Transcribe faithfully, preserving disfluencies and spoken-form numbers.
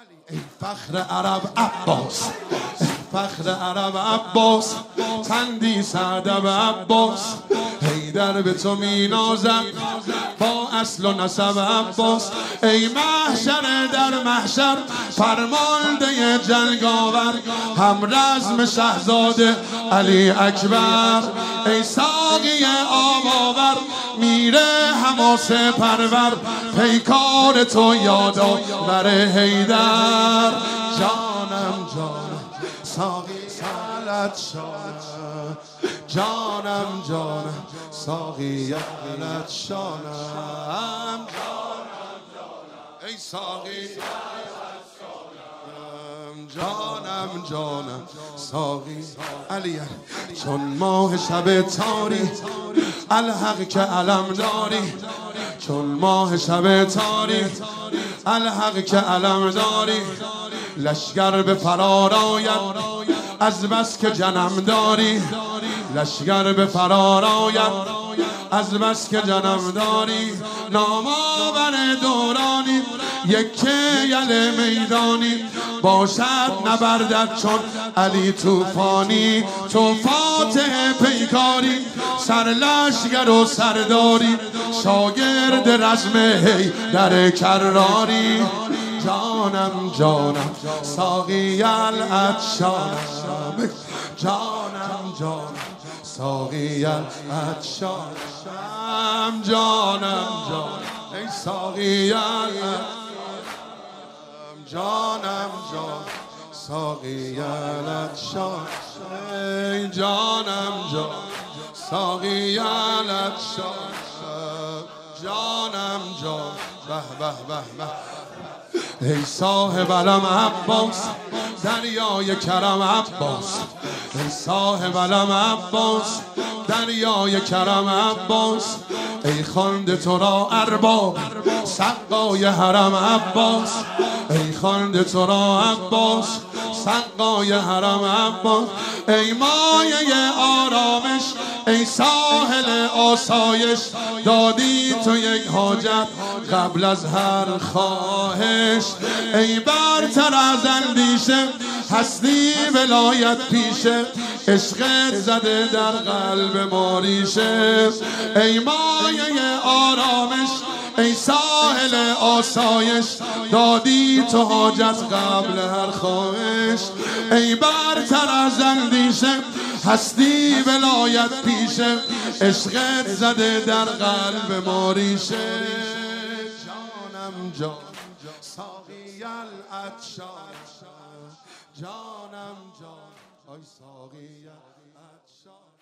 ای فخر عرب عباس، فخر عرب عباس، تندی سعدب عباس، حیدر به تو می نازد با اصل و نسب عباس. ای محشر در محشر فرمانده جنگاور، هم رزم شهزاده علی اکبر. ای ساقی آباور میره حماسه پرور، پیکار تو یادآور حیدر. جانم جانم ساقی حالت شانم، جانم جانم ساقی حالت شانم، ای ساقی جانم جانم ساقی علی. چون ماه شب تاری الحق که علم داری، چون ماه شب تاری الحق که علم داری، لشگر به فرار آید از بس که جنم داری، لشگر به فرار آید از بس که جنم داری. نامآور دورانی یکه یل میدانی، باشد نبردت چون علی طوفانی. تو فاتح پیکاری سر لشگر و سرداری، شاگرد رزم حیدر کراری. جانم جانم ساقی العطشانم، جانم جانم ساقی العطشانم، جانم جانم ای ساقی العطشانم، جانم جانم ساقی العطشانم، جانم جانم ساقی العطشانم، جانم جانم به به به به. ای صاحب علم عباس دریای کرم عباس، ای صاحب علم عباس دریای کرم عباس. ای خوانده تو را ارباب سقای حرم عباس، ای خوانده تو را عباس سقای حرم عباس. ای مایه آرامش ای ساحل آسایش، دادی تو یک حاجت قبل از هر خواهش. ای برتر از اندیشه هستی ولایت پیشه، عشقت زده در قلب ما ریشه. ای مایه آرامش ای ساحل آسایش، دادی تو حاجت قبل هر خواهش. ای برتر از اندیشه هستی ولایت پیشه، عشقت زده در قلب ما ریشه. جانم جان ساقی العطشان، جانم جان آی ساقی العطشان.